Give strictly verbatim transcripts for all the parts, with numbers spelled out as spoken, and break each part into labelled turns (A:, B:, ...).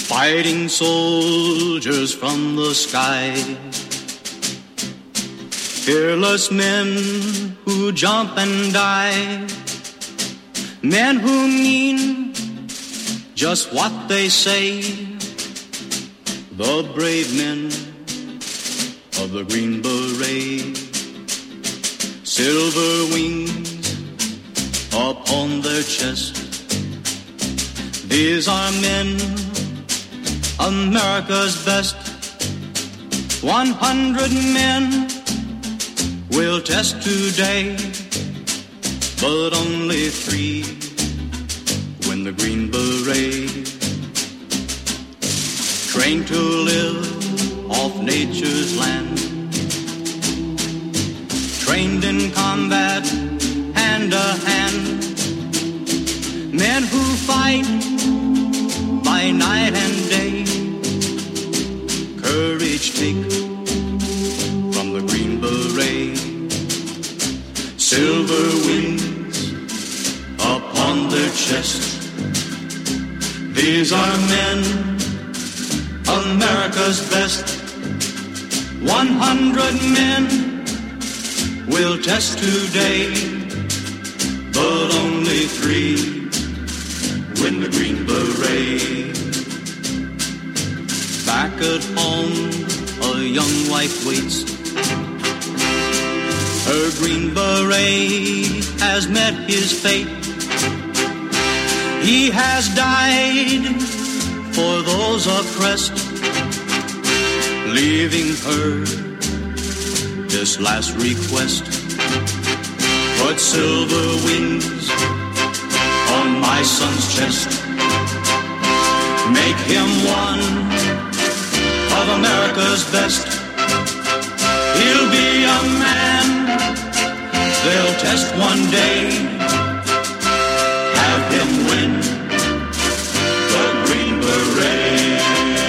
A: Fighting soldiers from the sky, fearless men who jump and die, men who mean just what they say, the brave men of the Green Beret, silver wings upon their chest. These are men, America's best. One hundred men will test today, but only three win the Green Beret. Trained to live off nature's land, trained in combat hand to hand, men who fight by night and day, courage take from the Green Beret, silver wings upon their chest. These are men, America's best. One hundred men will test today, but only three win the Green Beret. Back at home, a young wife waits. Her Green Beret has met his fate. He has died for those oppressed, leaving her this last request. Put silver wings on my son's chest. Make him one of America's best. He'll be a man they'll test one day. Have him win the Green Beret.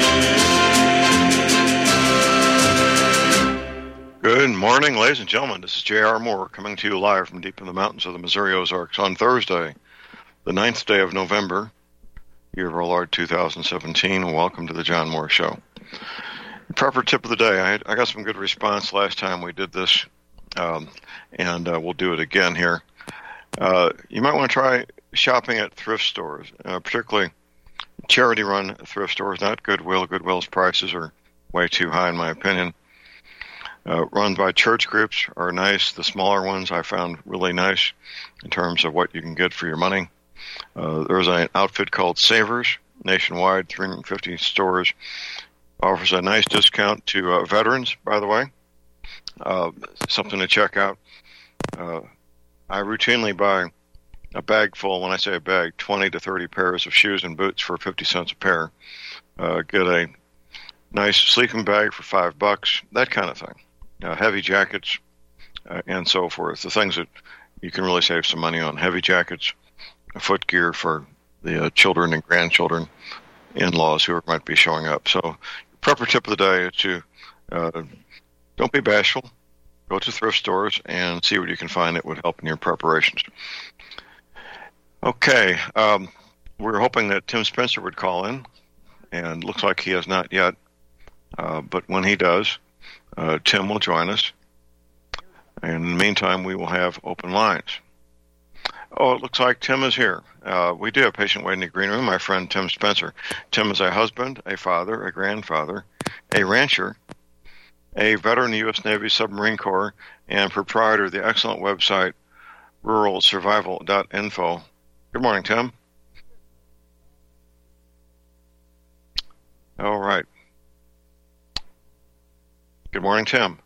B: Good morning, ladies and gentlemen. This is J R. Moore coming to you live from deep in the mountains of the Missouri Ozarks on Thursday, the ninth day of November, year of our Lord two thousand seventeen. Welcome to the John Moore Show. Proper tip of the day. I, I got some good response last time we did this, um, and uh, we'll do it again here. Uh, you might want to try shopping at thrift stores, uh, particularly charity-run thrift stores, not Goodwill. Goodwill's prices are way too high, in my opinion. Uh, run by church groups are nice. The smaller ones I found really nice in terms of what you can get for your money. Uh, there's an outfit called Savers, nationwide, three hundred fifty stores. Offers a nice discount to uh, veterans, by the way. Uh, something to check out. Uh, I routinely buy a bag full, when I say a bag, twenty to thirty pairs of shoes and boots for fifty cents a pair. Uh, get a nice sleeping bag for five bucks, that kind of thing. Uh, heavy jackets, uh, and so forth. The things that you can really save some money on. Heavy jackets, foot gear for the uh, children and grandchildren, in-laws who might be showing up. So, proper tip of the day is to uh, don't be bashful. Go to thrift stores and see what you can find that would help in your preparations. Okay, um, we were hoping that Tim Spencer would call in, and looks like he has not yet. Uh, but when he does, uh, Tim will join us. And in the meantime, we will have open lines. Oh, it looks like Tim is here. Uh, we do have a patient waiting in the green room, my friend Tim Spencer. Tim is a husband, a father, a grandfather, a rancher, a veteran of the U S Navy Submarine Corps, and proprietor of the excellent website rural survival dot info. Good morning, Tim. All right. Good morning, Tim.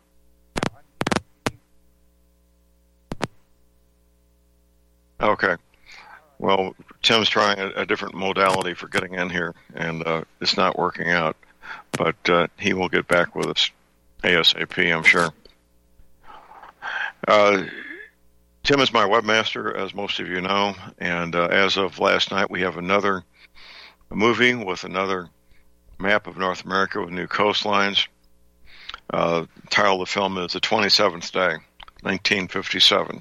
B: Okay. Well, Tim's trying a, a different modality for getting in here, and uh, it's not working out. But uh, he will get back with us ASAP, I'm sure. Uh, Tim is my webmaster, as most of you know, and uh, as of last night, we have another movie with another map of North America with new coastlines. Uh, the title of the film is The twenty-seventh Day, nineteen fifty-seven.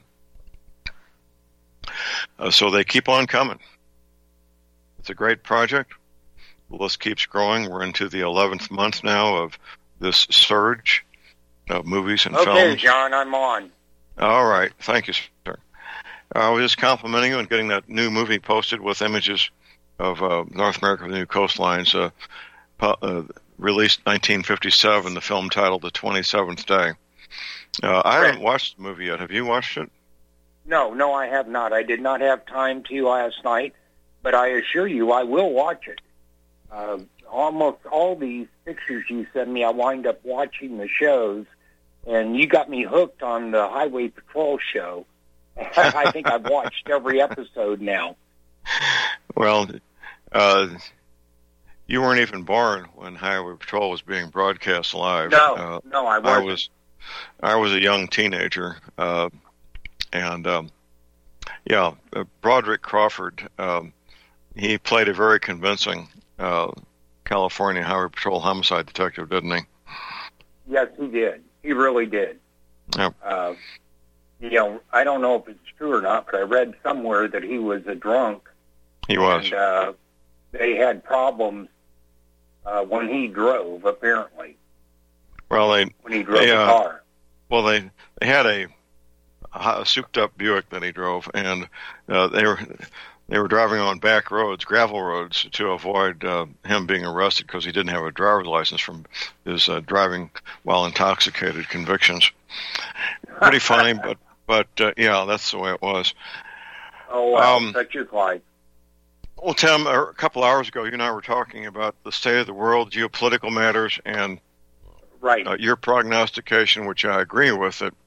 B: Uh, so they keep on coming. It's a great project. the list keeps growing. We're into the eleventh month now of this surge of movies and
C: okay,
B: films.
C: Okay, John, I'm on.
B: All right. Thank you, sir. I was just complimenting you on getting that new movie posted with images of uh, North America, the new coastlines, uh, uh, released nineteen fifty-seven, the film titled The twenty-seventh Day. Uh, I haven't watched the movie yet. Have you watched it?
C: No, no, I have not. I did not have time to last night, but I assure you I will watch it. Uh, almost all these pictures you send me, I wind up watching the shows, and you got me hooked on the Highway Patrol show. I think I've watched every episode now.
B: Well, uh, you weren't even born when Highway Patrol was being broadcast live.
C: No,
B: uh,
C: no, I wasn't.
B: I was, I was a young teenager, uh, and um, yeah, uh, Broderick Crawford, um, he played a very convincing uh, California Highway Patrol homicide detective, didn't he?
C: Yes, he did. He really did.
B: Yep.
C: Uh, you know, I don't know if it's true or not, but I read somewhere that he was a drunk.
B: He was.
C: And uh, they had problems uh, when he drove, apparently.
B: Well, they
C: when he drove
B: they,
C: the
B: uh,
C: car.
B: Well, they they had a, a souped-up Buick that he drove, and uh, they were they were driving on back roads, gravel roads, to avoid uh, him being arrested because he didn't have a driver's license from his uh, driving while intoxicated convictions. Pretty funny, but but uh, yeah, that's the way it was.
C: Oh, wow,
B: um,
C: such is life.
B: Well, Tim, a couple hours ago, you and I were talking about the state of the world, geopolitical matters, and
C: right.
B: uh, your prognostication, which I agree with, it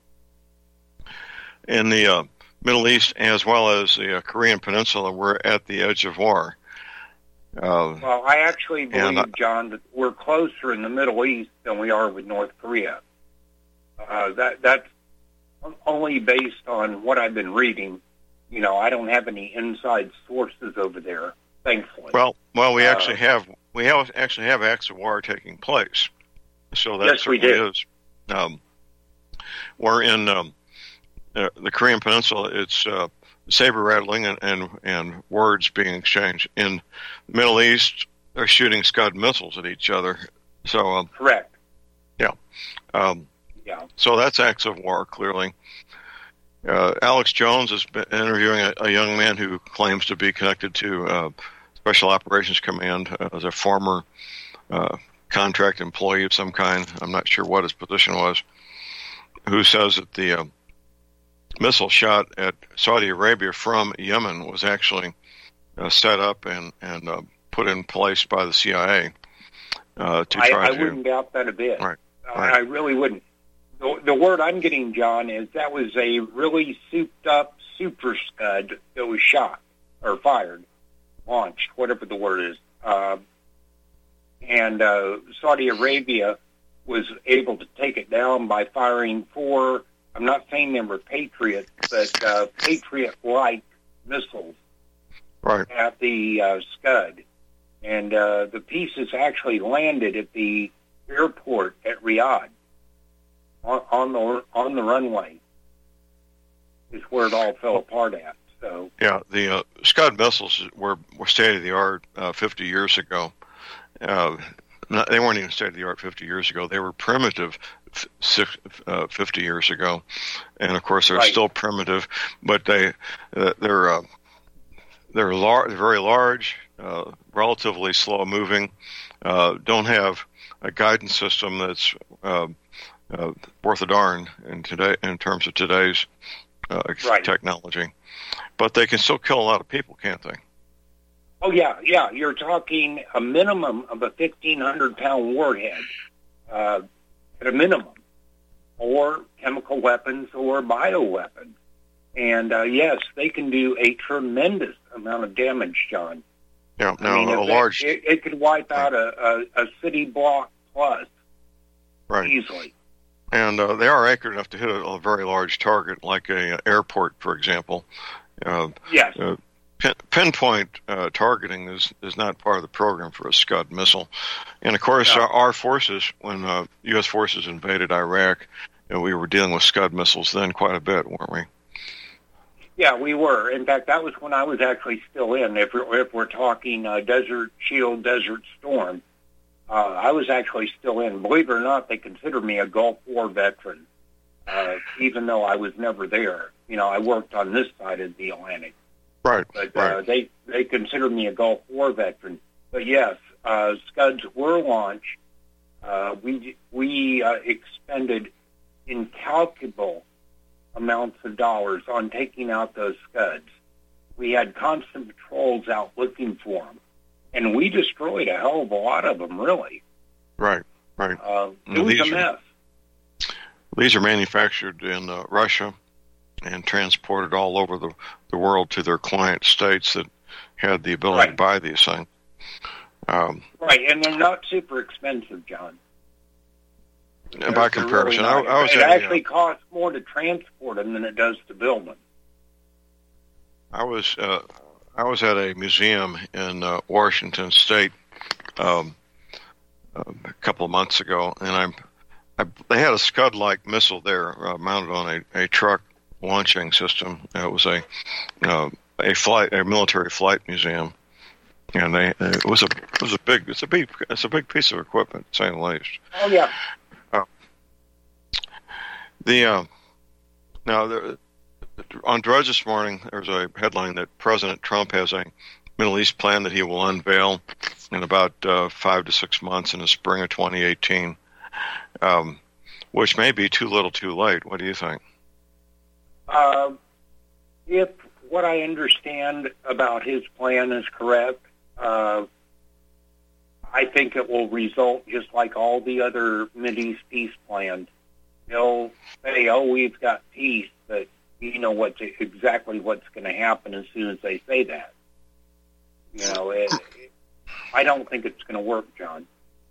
B: in the uh, Middle East as well as the uh, Korean Peninsula, we're at the edge of war. Uh,
C: well, I actually believe,
B: I,
C: John, that we're closer in the Middle East than we are with North Korea. Uh, that that's only based on what I've been reading. You know, I don't have any inside sources over there, thankfully.
B: Well, well, we
C: uh,
B: actually have we have actually have acts of war taking place, so that
C: yes,
B: certainly
C: we do.
B: is. Um, we're in um, uh, the Korean Peninsula. It's uh, saber rattling and, and and words being exchanged. In the Middle East, they're shooting Scud missiles at each other. So um,
C: correct.
B: Yeah. Um,
C: yeah.
B: So that's acts of war, clearly. Uh, Alex Jones has been interviewing a, a young man who claims to be connected to uh, Special Operations Command uh, as a former uh, contract employee of some kind. I'm not sure what his position was, who says that the uh, missile shot at Saudi Arabia from Yemen was actually uh, set up and, and uh, put in place by the C I A uh, to
C: I,
B: try
C: I
B: to...
C: I wouldn't doubt that a bit.
B: Right.
C: I,
B: right.
C: I really wouldn't. The, the word I'm getting, John, is that was a really souped-up super scud that was shot or fired, launched, whatever the word is. Uh, and uh, Saudi Arabia was able to take it down by firing four, I'm not saying they were Patriot, but uh, Patriot-like missiles
B: right.
C: at the uh, scud. And uh, the pieces actually landed at the airport at Riyadh. On, on the on the runway is where it all fell apart at. So
B: yeah, the uh, Scud missiles were, were state of the art uh, fifty years ago. Uh, not, they weren't even state of the art fifty years ago. They were primitive f- six, uh, fifty years ago, and of course they're
C: right.
B: still primitive. But they uh, they're uh, they're lar- they're very large, uh, relatively slow moving. Uh, don't have a guidance system that's uh, Uh, worth a darn in today in terms of today's uh,
C: right.
B: technology, but they can still kill a lot of people, can't they?
C: Oh yeah, yeah. You're talking a minimum of a fifteen hundred pound warhead, uh, at a minimum, or chemical weapons or bioweapons, and uh, yes, they can do a tremendous amount of damage, John.
B: Yeah, no,
C: I mean,
B: a large.
C: It, it could wipe out a, a, a city block plus,
B: right.
C: easily.
B: And uh, they are accurate enough to hit a, a very large target, like a, a airport, for example. Uh,
C: yes.
B: Uh, pin, pinpoint uh, targeting is, is not part of the program for a Scud missile. And, of course,
C: no.
B: our, our forces, when uh, U S forces invaded Iraq, you know, we were dealing with Scud missiles then quite a bit, weren't we?
C: Yeah, we were. In fact, that was when I was actually still in. If we're, if we're talking uh, Desert Shield, Desert Storm, uh, I was actually still in. Believe it or not, they consider me a Gulf War veteran, uh, even though I was never there. You know, I worked on this side of the Atlantic.
B: Right,
C: But
B: right.
C: uh, they, they consider me a Gulf War veteran. But yes, uh, Scuds were launched. Uh, we we uh, expended incalculable amounts of dollars on taking out those Scuds. We had constant patrols out looking for them, and we destroyed a hell of a lot of them, really.
B: Right, right.
C: Uh, it
B: Well,
C: was a
B: these are-
C: mess.
B: These are manufactured in uh, Russia and transported all over the, the world to their client states that had the ability
C: Right.
B: to buy these things. Um,
C: Right, and they're not super expensive, John.
B: and
C: They're-
B: by
C: they're
B: comparison,
C: really
B: I,
C: not.
B: I was
C: it
B: at a,
C: actually costs more to transport them than it does to build them.
B: I was uh, I was at a museum in uh, Washington State um, uh, a couple of months ago, and I'm I, they had a Scud-like missile there uh, mounted on a, a truck launching system. It was a uh, a flight a military flight museum, and they it was a it was a big it's a big it's a big piece of equipment, to say the least.
C: Oh, yeah.
B: The uh, now the, on Drudge this morning, there's a headline that President Trump has a Middle East plan that he will unveil in about uh, five to six months in the spring of twenty eighteen, um, which may be too little, too late. What do you think?
C: Uh, if what I understand about his plan is correct, uh, I think it will result just like all the other Mideast peace plans. They'll say, "Oh, we've got peace," but you know what's exactly what's going to happen as soon as they say that. You know, it, it, I don't think it's going to work, John.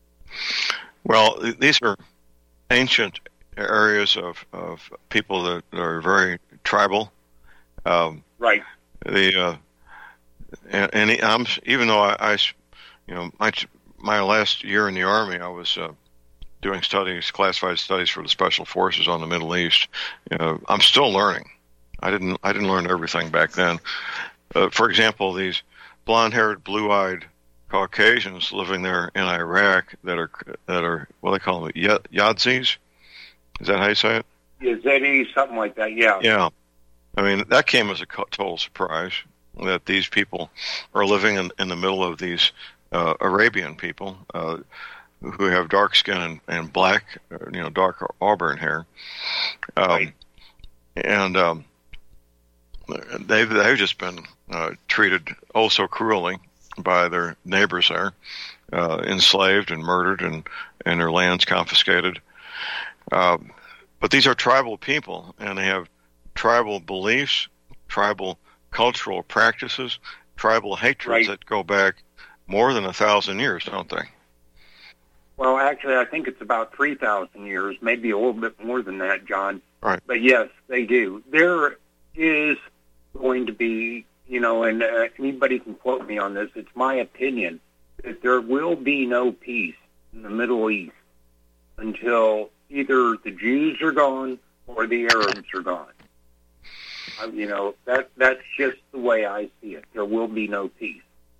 B: Well, th- these are ancient areas of, of people that are very tribal. Um,
C: Right.
B: the uh, and, and I'm even though I, I you know my my last year in the Army, I was uh, doing studies, classified studies for the Special Forces on the Middle East. You know, I'm still learning. I didn't I didn't learn everything back then. Uh, for example, these blonde-haired, blue-eyed Caucasians living there in Iraq that are that are what do they call them, y- Yazidis? Is that how you say it?
C: Yazidi, something like that. Yeah.
B: Yeah. I mean, that came as a co- total surprise that these people are living in, in the middle of these uh, Arabian people uh, who have dark skin and, and black, uh, you know, dark auburn hair. Um,
C: Right.
B: And um, they've, they've just been uh, treated oh so cruelly by their neighbors there, uh, enslaved and murdered and, and their lands confiscated. Um, but these are tribal people, and they have tribal beliefs, tribal cultural practices, tribal hatreds
C: Right.
B: that go back more than a thousand years, don't they?
C: Well, actually, I think it's about three thousand years, maybe a little bit more than that, John.
B: Right.
C: But yes, they do. There is going to be, you know, and uh, anybody can quote me on this, it's my opinion, that there will be no peace in the Middle East until either the Jews are gone or the Arabs are gone. Uh, you know, that that's just the way I see it. There will be no peace.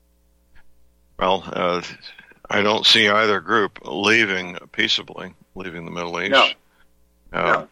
B: Well, uh, I don't see either group leaving peaceably, leaving the Middle East.
C: No.
B: Uh,
C: No.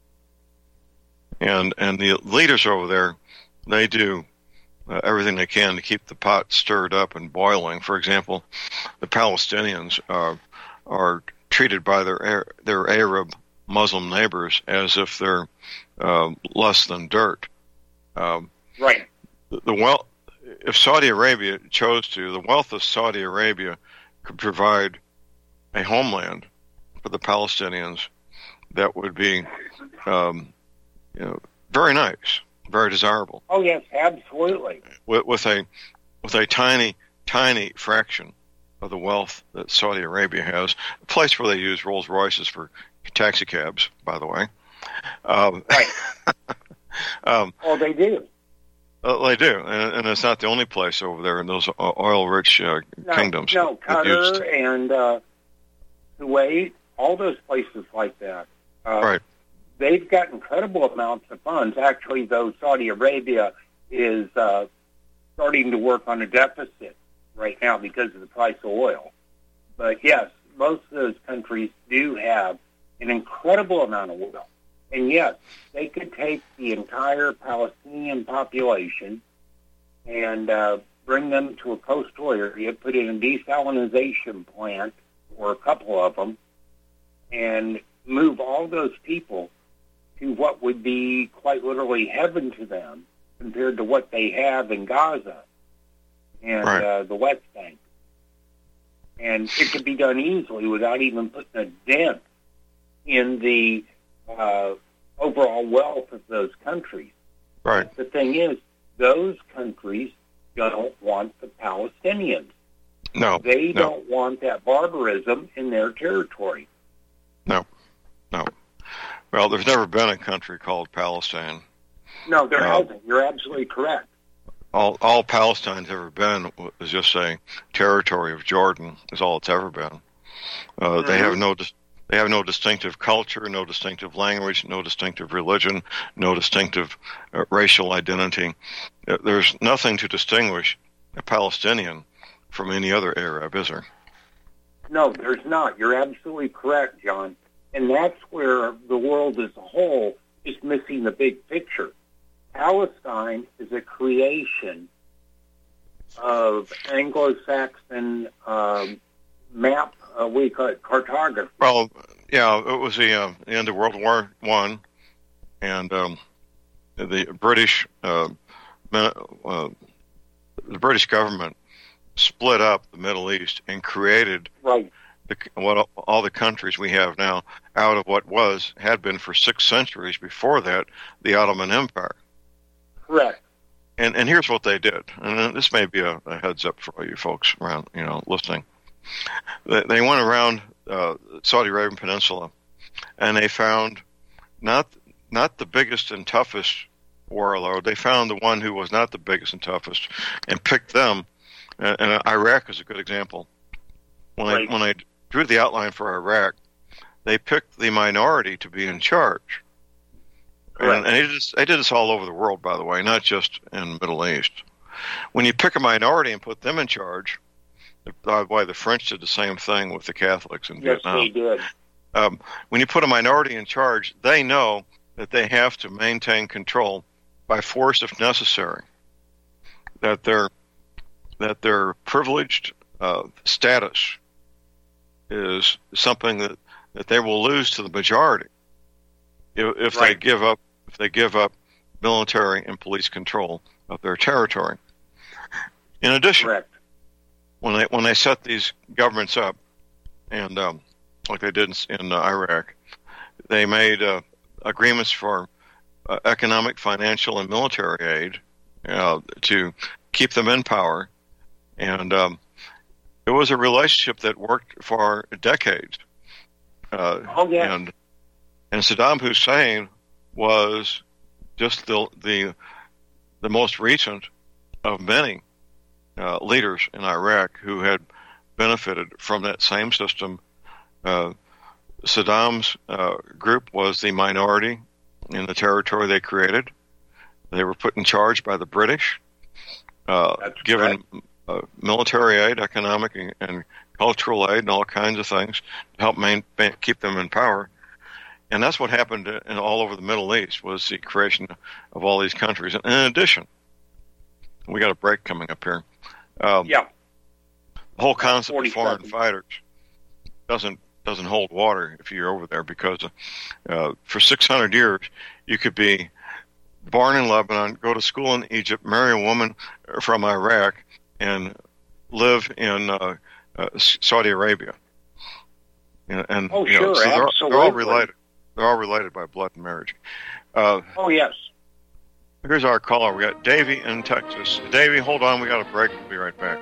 B: And and the leaders over there, they do uh, everything they can to keep the pot stirred up and boiling. For example, the Palestinians uh, are treated by their their Arab Muslim neighbors as if they're uh, less than dirt. Um,
C: Right.
B: the, the well, if Saudi Arabia chose to, the wealth of Saudi Arabia could provide a homeland for the Palestinians that would be, um, you know, very nice, very desirable,
C: Oh, yes, absolutely.
B: with, with a with a tiny, tiny fraction of the wealth that Saudi Arabia has. A place where they use Rolls Royces for taxi cabs, by the way. Um,
C: Right.
B: um,
C: Oh, they do.
B: Uh, they do, and, and it's not the only place over there in those oil-rich uh,
C: No,
B: kingdoms.
C: no,
B: that used-
C: Qatar and uh, Kuwait, all those places like that. Uh,
B: Right.
C: they've got incredible amounts of funds. Actually, though, Saudi Arabia is uh, starting to work on a deficit right now because of the price of oil. But yes, most of those countries do have an incredible amount of oil. And yes, they could take the entire Palestinian population and uh, bring them to a coastal area, put in a desalinization plant, or a couple of them, and move all those people to what would be quite literally heaven to them compared to what they have in Gaza and
B: right.
C: uh, the West Bank. And it could be done easily without even putting a dent in the uh, overall wealth of those countries.
B: Right.
C: The thing is, those countries don't want the Palestinians.
B: No.
C: They
B: no.
C: don't want that barbarism in their territory.
B: No. No. Well, there's never been a country called Palestine.
C: No, there
B: Uh,
C: hasn't. You're absolutely correct.
B: All, all Palestine's ever been is just a territory of Jordan. Is all it's ever been. Uh,
C: Mm-hmm.
B: They have no, dis- they have no distinctive culture, no distinctive language, no distinctive religion, no distinctive uh, racial identity. Uh, There's nothing to distinguish a Palestinian from any other Arab, is there?
C: No, there's not. You're absolutely correct, John. And that's where the world as a whole is missing the big picture. Palestine is a creation of Anglo-Saxon um, map, uh, we call it cartography.
B: Well, yeah, it was the, uh, the end of World War One, and um, the British uh, uh, the British government split up the Middle East and created
C: Right.
B: the, what all the countries we have now out of what was had been for six centuries before that the Ottoman Empire.
C: Correct.
B: And and here's what they did, and this may be a, a heads up for all you folks around, you know, listening. They, they went around uh, Saudi Arabian Peninsula, and they found not not the biggest and toughest warlord. They found the one who was not the biggest and toughest, and picked them. And, and Iraq is a good example. When
C: Right.
B: I when I drew the outline for Iraq, they picked the minority to be in charge. And,
C: Correct.
B: and they, did this, they did this all over the world, by the way, not just in the Middle East. When you pick a minority and put them in charge, by the way, the French did the same thing with the Catholics in
C: Yes,
B: Vietnam.
C: they did.
B: Um, when you put a minority in charge, they know that they have to maintain control by force if necessary. That their that their privileged uh, status is something that, that they will lose to the majority if, if they
C: Right.
B: give up if they give up military and police control of their territory. In addition,
C: Correct.
B: when they when they set these governments up, and um, like they did in, in uh, Iraq, they made uh, agreements for uh, economic, financial, and military aid uh, to keep them in power, and um, it was a relationship that worked for decades. Uh,
C: Oh, yeah.
B: And and Saddam Hussein was just the the the most recent of many uh, leaders in Iraq who had benefited from that same system. Uh, Saddam's uh, group was the minority in the territory they created. They were put in charge by the British, uh,
C: That's
B: given uh, military aid, economic and, and cultural aid, and all kinds of things to help main, keep them in power. And that's what happened in all over the Middle East, was the creation of all these countries. And in addition, we got a break coming up here. Um,
C: Yeah.
B: The whole concept of
C: forty-seven.
B: foreign fighters doesn't doesn't hold water if you're over there, because uh, for six hundred years you could be born in Lebanon, go to school in Egypt, marry a woman from Iraq, and live in uh, uh, Saudi Arabia. And, and
C: Oh,
B: you know,
C: sure,
B: so they're, they're all
C: absolutely.
B: related. They're all related by blood and marriage. Uh,
C: Oh, yes.
B: here's our caller. We got Davey in Texas. Davey, hold on. We got a break. We'll be right back.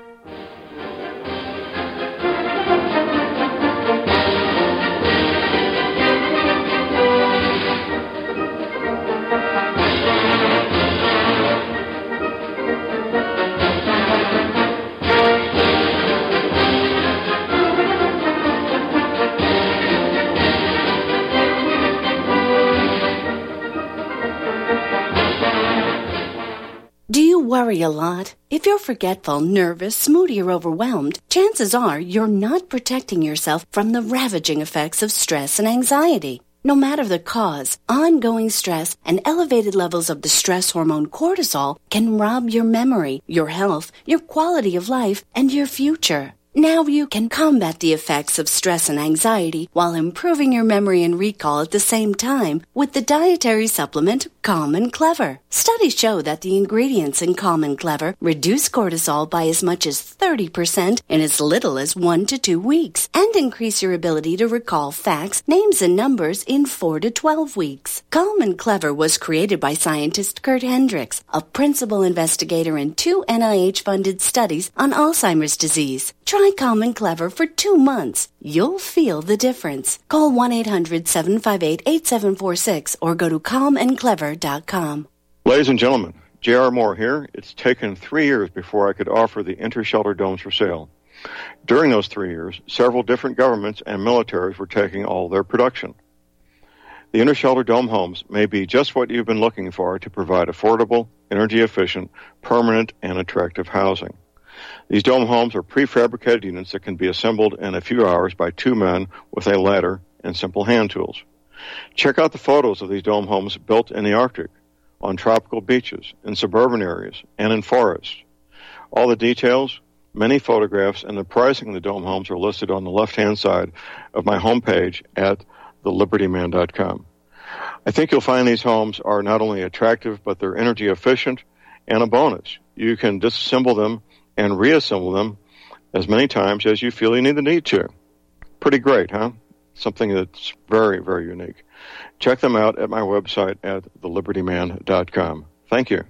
D: you worry a lot? If you're forgetful, nervous, moody, or overwhelmed, chances are you're not protecting yourself from the ravaging effects of stress and anxiety. No matter the cause, ongoing stress and elevated levels of the stress hormone cortisol can rob your memory, your health, your quality of life, and your future. Now you can combat the effects of stress and anxiety while improving your memory and recall at the same time with the dietary supplement Calm and Clever. Studies show that the ingredients in Calm and Clever reduce cortisol by as much as thirty percent in as little as one to two weeks and increase your ability to recall facts, names, and numbers in four to twelve weeks. Calm and Clever was created by scientist Kurt Hendricks, a principal investigator in two N I H-funded studies on Alzheimer's disease. Try Calm and Clever for two months. You'll feel the difference. Call one eight hundred seven five eight eight seven four six or go to calm and clever dot com.
B: Ladies and gentlemen, J R. Moore here. It's taken three years before I could offer the Intershelter domes for sale. During those three years, several different governments and militaries were taking all their production. The Intershelter dome homes may be just what you've been looking for to provide affordable, energy-efficient, permanent, and attractive housing. These dome homes are prefabricated units that can be assembled in a few hours by two men with a ladder and simple hand tools. Check out the photos of these dome homes built in the Arctic, on tropical beaches, in suburban areas, and in forests. All the details, many photographs, and the pricing of the dome homes are listed on the left-hand side of my homepage at the liberty man dot com. I think you'll find these homes are not only attractive, but they're energy efficient, and a bonus. You can disassemble them and reassemble them as many times as you feel you need the need to. Pretty great, huh? Something that's very, very unique. Check them out at my website at the liberty man dot com. Thank you.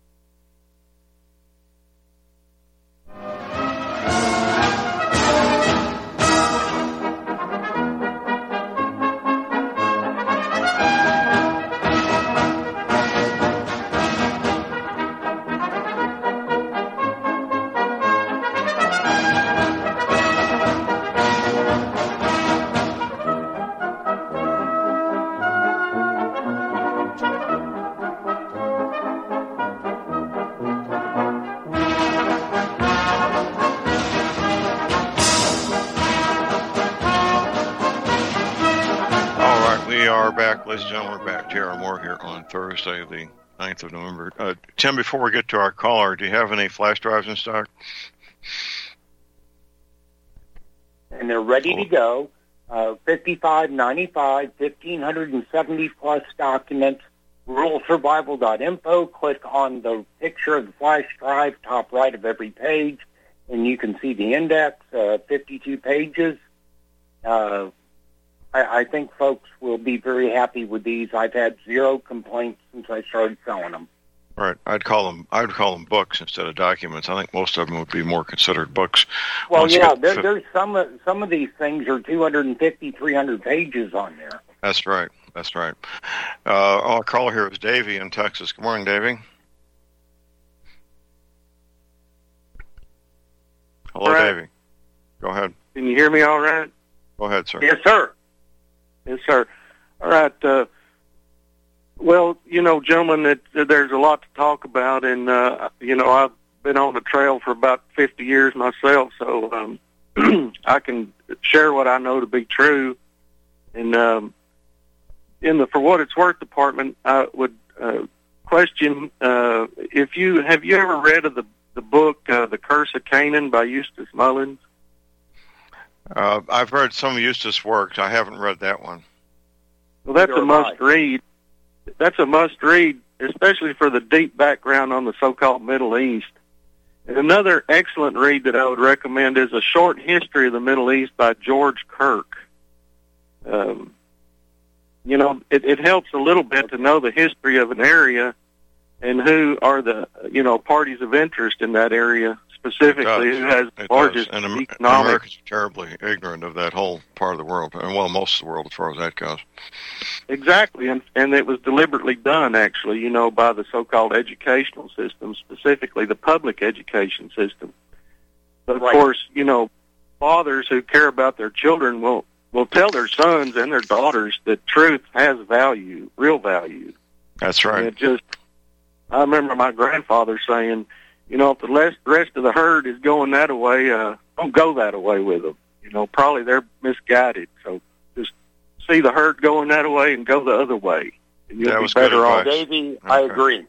B: Ladies and gentlemen, we're back. J R. Moore here on Thursday, the ninth of November. Uh, Tim, before we get to our caller, do you have any flash drives in stock?
C: And they're ready to go. Uh, fifty-five ninety-five, fifteen seventy plus documents. rural survival dot info. Click on the picture of the flash drive, top right of every page, and you can see the index, uh, fifty-two pages. Uh, I, I think folks will be very happy with these. I've had zero complaints since I started selling them.
B: Right. I'd call them. I'd call them books instead of documents. I think most of them would be more considered books.
C: Well, Once yeah, there, there's some. of- Some of these things are two hundred fifty, three hundred pages on there.
B: That's right. That's right. Uh, our caller here is Davey in Texas. Good morning, Davey. Hello,
E: all right.
B: Davey. Go ahead.
E: Can you hear me all right?
B: Go ahead, sir.
C: Yes, sir.
E: Yes, sir. All right. Uh, well, you know, gentlemen, it, there's a lot to talk about, and, uh, you know, I've been on the trail for about fifty years myself, so um, I can share what I know to be true. And um, in the For What It's Worth department, I would uh, question uh, if you have you ever read of the, the book, uh, The Curse of Canaan by Eustace Mullins?
B: Uh, I've read some of Eustace' works. I haven't read that one.
E: Well, that's a must-read. That's a must-read, especially for the deep background on the so-called Middle East. And another excellent read that I would recommend is A Short History of the Middle East by George Kirk. Um, you know, it, it helps a little bit to know the history of an area and who are the, you know, parties of interest in that area, specifically who has the largest
B: and Am-
E: economic...
B: Americans are terribly ignorant of that whole part of the world, and well, most of the world as far as that goes.
E: Exactly, and, and it was deliberately done, actually, you know, by the so-called educational system, specifically the public education system. But, of
C: Right.
E: course, you know, fathers who care about their children will, will tell their sons and their daughters that truth has value, real value.
B: That's right.
E: And it just... I remember my grandfather saying, you know, if the rest, rest of the herd is going that way, uh, don't go that way with them. You know, probably they're misguided. So just see the herd going that way and go the other way. And you'll
B: that
E: be
B: was
E: better
B: good
E: off.
B: advice.
C: Davey, I
B: Okay.
C: agree.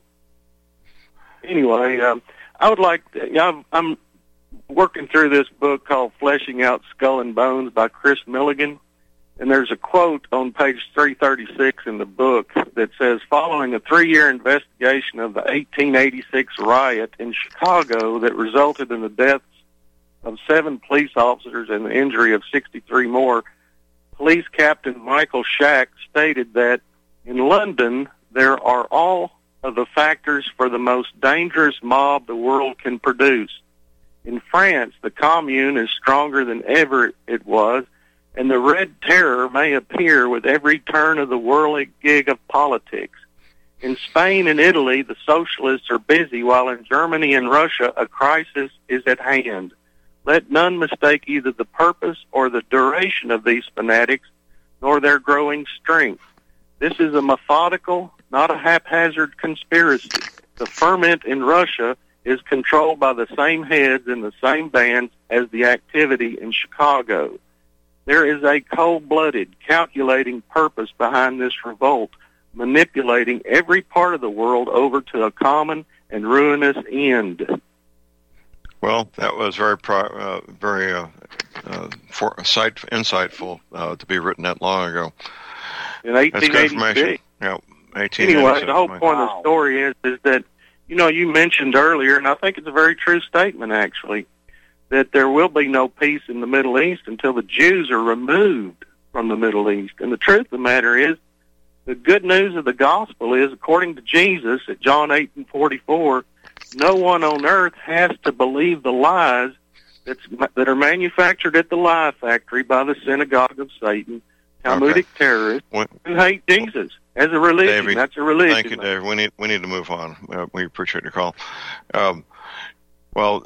E: Anyway, um, I would like to, you know, I'm working through this book called Fleshing Out Skull and Bones by Chris Milligan. And there's a quote on page three thirty-six in the book that says, following a three-year investigation of the eighteen eighty-six riot in Chicago that resulted in the deaths of seven police officers and the injury of sixty-three more, Police Captain Michael Shack stated that in London, there are all of the factors for the most dangerous mob the world can produce. In France, the Commune is stronger than ever it was, and the Red Terror may appear with every turn of the whirling gig of politics. In Spain and Italy, the socialists are busy, while in Germany and Russia, a crisis is at hand. Let none mistake either the purpose or the duration of these fanatics, nor their growing strength. This is a methodical, not a haphazard conspiracy. The ferment in Russia is controlled by the same heads and the same bands as the activity in Chicago. There is a cold-blooded, calculating purpose behind this revolt, manipulating every part of the world over to a common and ruinous end.
B: Well, that was very, pro- uh, very uh, uh, for, sight, insightful uh, to be written that long ago.
E: In
B: That's good
E: eighteen
B: information.
E: eighty-six.
B: Yeah, eighteen eighty-six.
E: Anyway, the whole point of the story is, is that, you know, you mentioned earlier, and I think it's a very true statement, actually, that there will be no peace in the Middle East until the Jews are removed from the Middle East. And the truth of the matter is, the good news of the gospel is, according to Jesus at John eight and forty-four, no one on earth has to believe the lies that's, that are manufactured at the lie factory by the synagogue of Satan, Talmudic
B: Okay.
E: terrorists
B: What,
E: who hate Jesus as a religion.
B: Davey,
E: That's a religion.
B: Thank you, Dave. We need we need to move on. Uh, we appreciate your call. Um, well,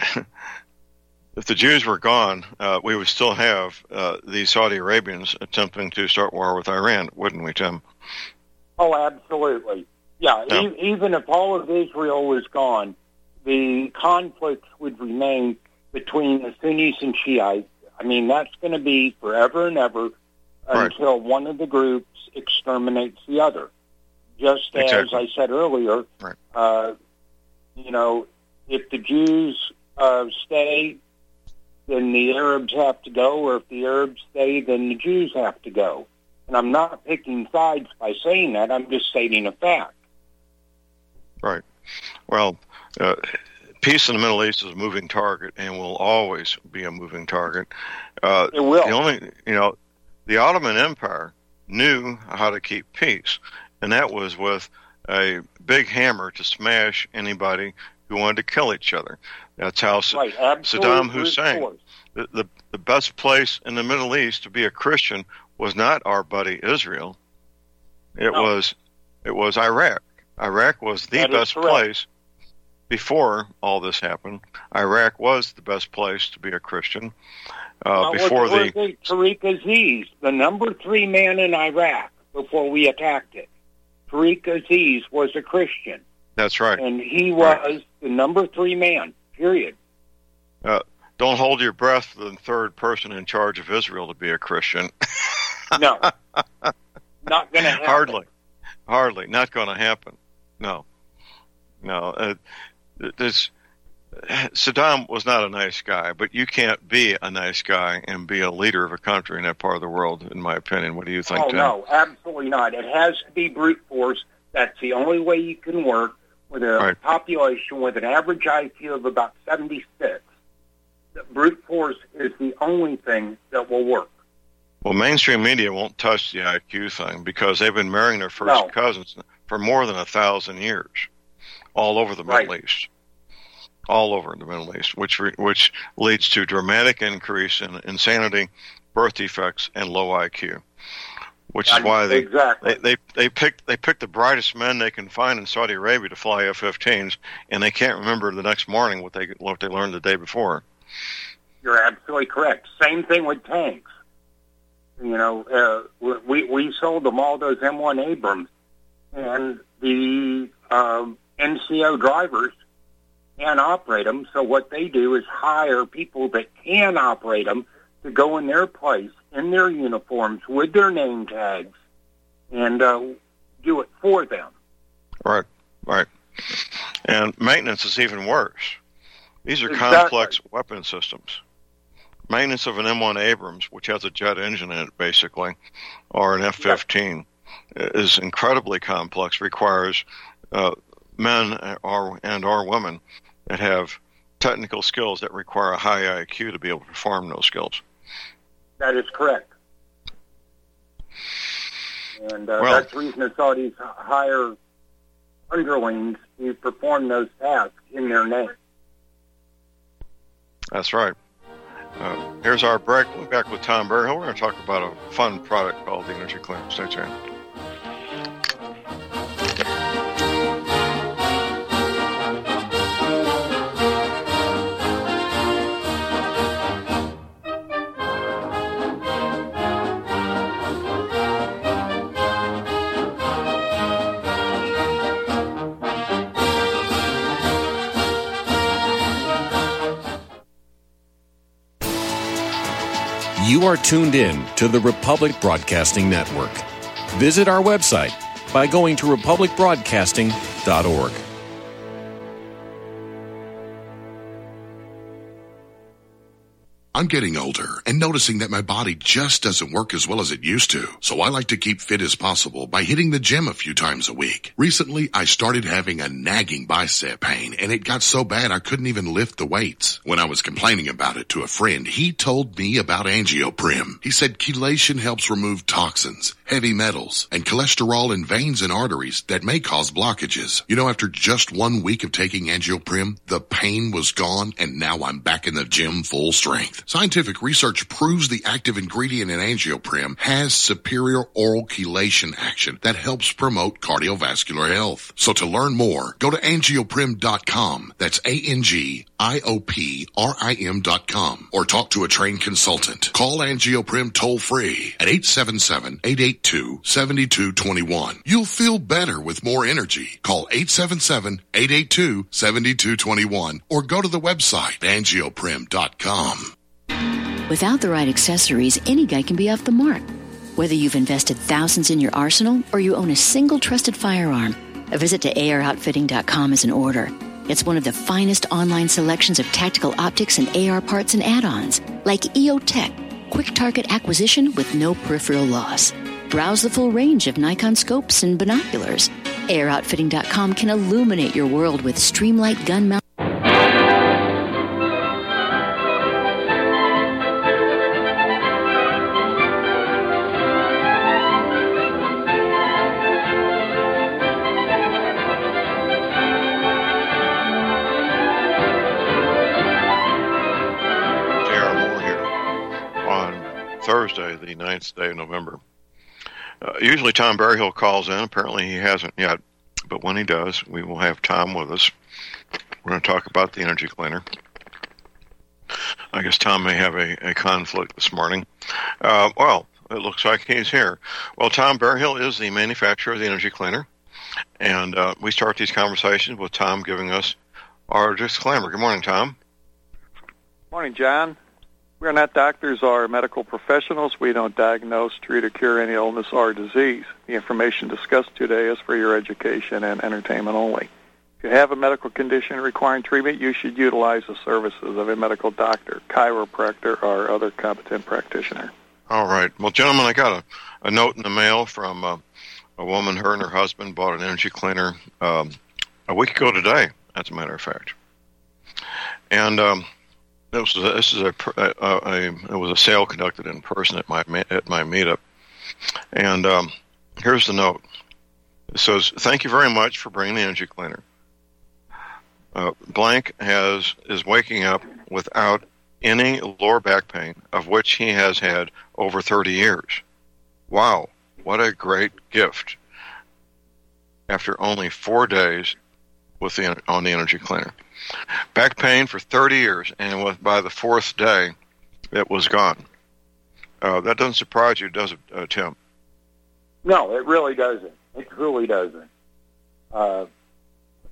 B: if the Jews were gone, uh, we would still have uh, the Saudi Arabians attempting to start war with Iran, wouldn't we, Tim?
C: Oh, absolutely. Yeah,
B: Yeah.
C: E- even if all of Israel was gone, the conflicts would remain between the Sunnis and Shiites. I mean, that's going to be forever and ever
B: Right.
C: until one of the groups exterminates the other. Just as
B: Exactly.
C: I said earlier,
B: Right.
C: uh, you know, if the Jews uh, stay, then the Arabs have to go, or if the Arabs stay, then the Jews have to go. And I'm not picking sides by saying that. I'm just stating a fact.
B: Right. Well, uh, peace in the Middle East is a moving target and will always be a moving target. Uh,
C: It will.
B: The only, you know, the Ottoman Empire knew how to keep peace, and that was with a big hammer to smash anybody who wanted to kill each other. That's how S-
C: Right, absolute
B: Saddam
C: brute
B: Hussein,
C: force.
B: the, the the best place in the Middle East to be a Christian was not our buddy Israel. It
C: No.
B: was it was Iraq. Iraq was the
C: That is
B: best
C: correct.
B: place before all this happened. Iraq was the best place to be a Christian. Uh,
C: Now,
B: before
C: was,
B: the
C: was it Tariq Aziz, the number three man in Iraq before we attacked it. Tariq Aziz was a Christian,
B: that's right.
C: and he was
B: Right.
C: the number three man, period.
B: Uh, don't hold your breath for the third person in charge of Israel to be a Christian.
C: No, not going to happen.
B: Hardly. Hardly. Not going to happen. No. No. Uh, this, Saddam was not a nice guy, but you can't be a nice guy and be a leader of a country in that part of the world, in my opinion. What do you think,
C: Oh,
B: Tim?
C: no, absolutely not. It has to be brute force. That's the only way you can work with a
B: Right.
C: population with an average I Q of about seventy-six. The brute force is the only thing that will work.
B: Well, mainstream media won't touch the I Q thing because they've been marrying their first
C: No.
B: cousins for more than a thousand years, all over the Middle
C: Right.
B: East, all over the Middle East, which re- which leads to dramatic increase in insanity, birth defects, and low I Q. Which is why they
C: exactly.
B: they they they picked they picked the brightest men they can find in Saudi Arabia to fly F fifteens, and they can't remember the next morning what they what they learned the day before.
C: You're absolutely correct. Same thing with tanks. You know, uh, we we sold them all those M one Abrams, and the um, N C O drivers can't operate them. So what they do is hire people that can operate them to go in their place, in their uniforms, with their name tags, and uh, do it for them.
B: Right, right. And maintenance is even worse. These are
C: Exactly.
B: complex weapon systems. Maintenance of an M one Abrams, which has a jet engine in it, basically, or an F fifteen, yep. is incredibly complex, requires uh, men or, and or women that have technical skills that require a high I Q to be able to perform those skills.
C: That is correct. And uh,
B: well,
C: that's the reason the Saudis hire underlings to perform those tasks in their name.
B: That's right. Uh, here's our break. We'll be back with Tom Berryhill. We're going to talk about a fun product called the Energy Cleaner. Stay tuned.
F: You are tuned in to the Republic Broadcasting Network. Visit our website by going to republic broadcasting dot org.
G: I'm getting older and noticing that my body just doesn't work as well as it used to. So I like to keep fit as possible by hitting the gym a few times a week. Recently, I started having a nagging bicep pain, and it got so bad I couldn't even lift the weights. When I was complaining about it to a friend, he told me about Angioprim. He said chelation helps remove toxins, heavy metals, and cholesterol in veins and arteries that may cause blockages. You know, after just one week of taking Angioprim, the pain was gone, and now I'm back in the gym full strength. Scientific research proves the active ingredient in Angioprim has superior oral chelation action that helps promote cardiovascular health. So to learn more, go to angioprim dot com. That's A N G I O P R I M dot com. Or talk to a trained consultant. Call Angioprim toll free at eight seven seven, eight eight two, seven two two one. You'll feel better with more energy. Call eight seven seven, eight eight two, seven two two one or go to the website angioprim dot com.
H: Without the right accessories, any guy can be off the mark. Whether you've invested thousands in your arsenal or you own a single trusted firearm, a visit to A R outfitting dot com is in order. It's one of the finest online selections of tactical optics and A R parts and add-ons, like E O Tech, quick target acquisition with no peripheral loss. Browse the full range of Nikon scopes and binoculars. A R outfitting dot com can illuminate your world with Streamlight gun mount.
B: Thursday, the ninth day of November. Uh, usually Tom Berryhill calls in. Apparently he hasn't yet, but when he does, we will have Tom with us. We're going to talk about the Energy Cleaner. I guess Tom may have a, a conflict this morning. Uh, well, it looks like he's here. Well, Tom Berryhill is the manufacturer of the Energy Cleaner, and uh, we start these conversations with Tom giving us our disclaimer. Good morning, Tom.
E: Morning, John. We are not doctors or medical professionals. We don't diagnose, treat, or cure any illness or disease. The information discussed today is for your education and entertainment only. If you have a medical condition requiring treatment, you should utilize the services of a medical doctor, chiropractor, or other competent practitioner.
B: All right. Well, gentlemen, I got a, a note in the mail from uh, a woman. Her and her husband bought an Energy Cleaner um, a week ago today, as a matter of fact. And um, this is a, this is a, a, a it was a sale conducted in person at my at my meetup. And um, here's the note. It says, "Thank you very much for bringing the Energy Cleaner. Uh, blank has is waking up without any lower back pain, of which he has had over thirty years. Wow, what a great gift! After only four days with the on the Energy Cleaner, back pain for thirty years, and with, by the fourth day, it was gone. Uh, that doesn't surprise you, does it, uh, Tim?
C: No, it really doesn't. It truly doesn't. Uh,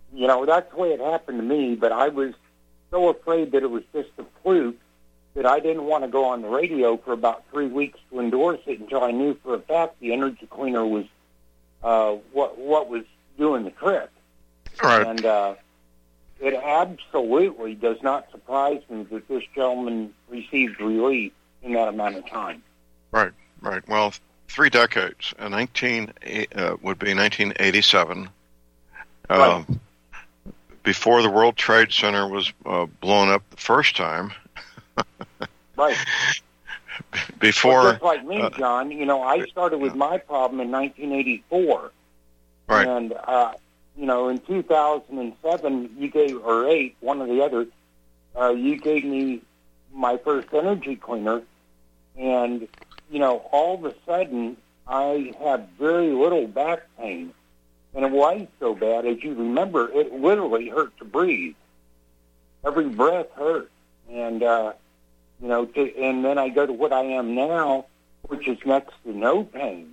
C: you know, that's the way it happened to me, but I was so afraid that it was just a fluke that I didn't want to go on the radio for about three weeks to endorse it until I knew for a fact the energy cleaner was uh, what what was doing the trick.
B: Right.
C: And uh, it absolutely does not surprise me that this gentleman received relief in that amount of time.
B: Right, right. Well, three decades. Uh, nineteen uh, would be nineteen eighty-seven.
C: Right.
B: Uh, before the World Trade Center was uh, blown up the first time.
C: Right.
B: Before,
C: well, just like me,
B: uh,
C: John, you know, I started with my problem in nineteen eighty-four.
B: Right.
C: And, uh, you know, in two thousand seven, you gave, or eight, one or the other, uh, you gave me my first energy cleaner. And, you know, all of a sudden, I had very little back pain. And it was so bad, as you remember, it literally hurt to breathe. Every breath hurt. And, uh, you know, to, and then I go to what I am now, which is next to no pain.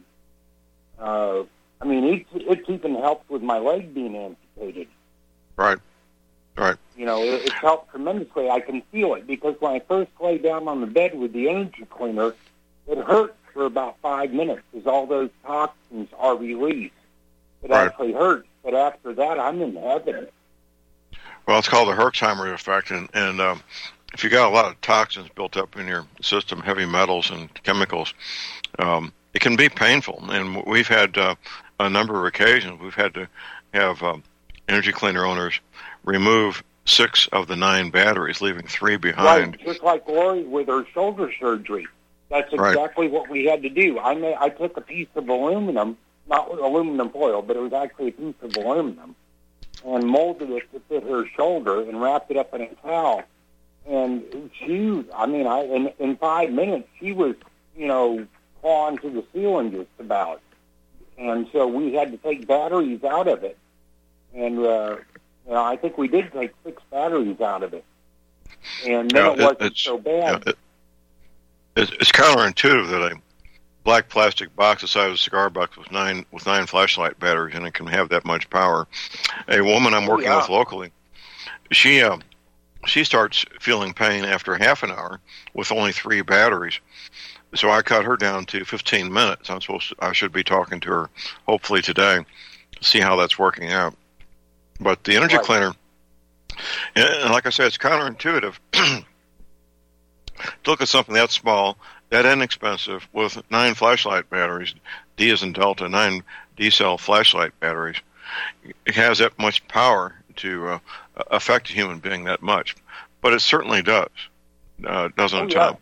C: Uh, I mean, it's, it's even helped with my leg being amputated.
B: Right, right.
C: You know, it, it's helped tremendously. I can feel it because when I first lay down on the bed with the energy cleaner, it hurt for about five minutes as all those toxins are released. It
B: Right.
C: actually hurts, but after that, I'm in heaven.
B: Well, it's called the Herxheimer effect, and, and um, if you got a lot of toxins built up in your system, heavy metals and chemicals, um, it can be painful. And we've had uh, a number of occasions, we've had to have um, energy cleaner owners remove six of the nine batteries, leaving three behind.
C: Right, just like Lori with her shoulder surgery. That's exactly
B: Right.
C: what we had to do. I made, I took a piece of aluminum, not aluminum foil, but it was actually a piece of aluminum, and molded it to fit her shoulder and wrapped it up in a towel. And she, I mean, I in, in five minutes, she was, you know, clawing to the ceiling just about. And so we had to take batteries out of it. And, uh, you know, I think we did take six batteries out of it. And then
B: Yeah,
C: it wasn't
B: it's,
C: so bad.
B: yeah, it, it's, it's counterintuitive that a black plastic box the size of a cigar box with nine with nine flashlight batteries and it can have that much power. A woman I'm working
C: yeah.
B: with locally, she uh, she starts feeling pain after half an hour with only three batteries. So I cut her down to fifteen minutes. I'm supposed to, I should be talking to her hopefully today to see how that's working out. But the energy
C: Right.
B: cleaner, and like I said, it's counterintuitive to look at something that small, that inexpensive, with nine flashlight batteries, D as in Delta, nine D-cell flashlight batteries. It has that much power to uh, affect a human being that much. But it certainly does. Uh, doesn't
C: Oh,
B: it,
C: yeah.
B: Tom?